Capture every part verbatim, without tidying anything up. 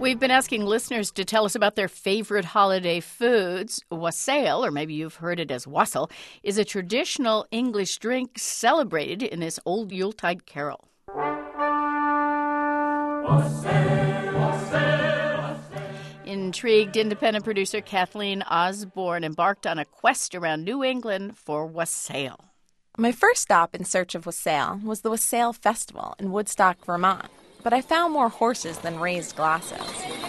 We've been asking listeners to tell us about their favorite holiday foods. Wassail, or maybe you've heard it as wassail, is a traditional English drink celebrated in this old Yuletide carol. Wassail, wassail, wassail. Intrigued independent producer Kathleen Osborne embarked on a quest around New England for wassail. My first stop in search of wassail was the Wassail Festival in Woodstock, Vermont. But I found more horses than raised glasses.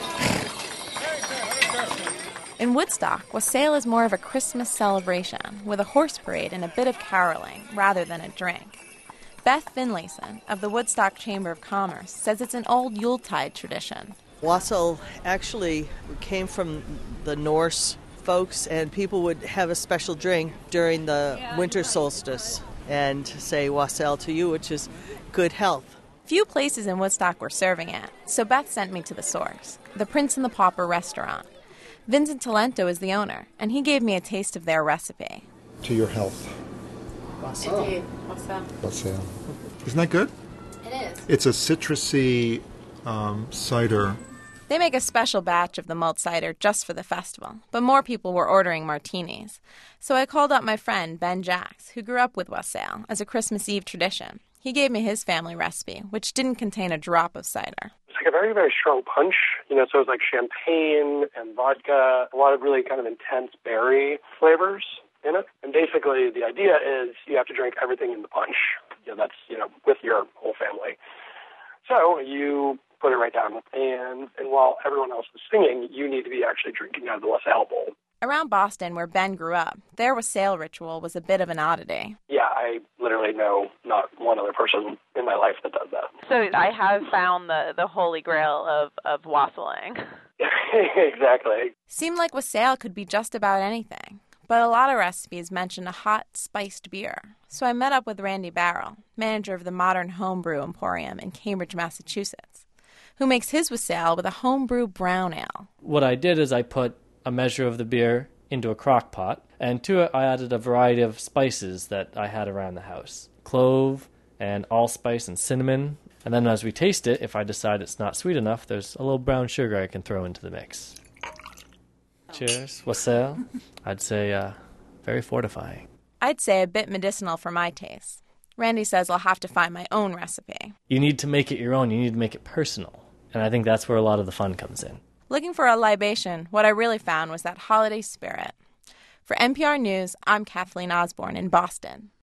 In Woodstock, wassail is more of a Christmas celebration with a horse parade and a bit of caroling rather than a drink. Beth Finlayson of the Woodstock Chamber of Commerce says it's an old Yuletide tradition. Wassail actually came from the Norse folks, and people would have a special drink during the winter solstice and say wassail to you, which is good health. Few places in Woodstock were serving it, so Beth sent me to the source, the Prince and the Pauper restaurant. Vincent Talento is the owner, and he gave me a taste of their recipe. To your health. Wassail. Indeed. Wassail. Wassail. Isn't that good? It is. It's a citrusy um, cider. They make a special batch of the malt cider just for the festival, but more people were ordering martinis. So I called up my friend, Ben Jacks, who grew up with wassail as a Christmas Eve tradition. He gave me his family recipe, which didn't contain a drop of cider. It's like a very, very strong punch. You know, so it's like champagne and vodka, a lot of really kind of intense berry flavors in it. And basically the idea is you have to drink everything in the punch. You know, that's, you know, with your whole family. So you put it right down. And, and while everyone else is singing, you need to be actually drinking out of the wassail bowl. Around Boston, where Ben grew up, their wassail ritual was a bit of an oddity. Yeah, I literally know not one other person in my life that does that. So I have found the, the holy grail of, of wassailing. Exactly. Seemed like wassail could be just about anything, but a lot of recipes mention a hot, spiced beer. So I met up with Randy Barrell, manager of the Modern Homebrew Emporium in Cambridge, Massachusetts, who makes his wassail with a homebrew brown ale. What I did is I put a measure of the beer into a crock pot, and to it I added a variety of spices that I had around the house. Clove and allspice and cinnamon. And then as we taste it, if I decide it's not sweet enough, there's a little brown sugar I can throw into the mix. Cheers. Wassail. I'd say uh, very fortifying. I'd say a bit medicinal for my taste. Randy says I'll have to find my own recipe. You need to make it your own. You need to make it personal. And I think that's where a lot of the fun comes in. Looking for a libation, what I really found was that holiday spirit. For N P R News, I'm Kathleen Osborne in Boston.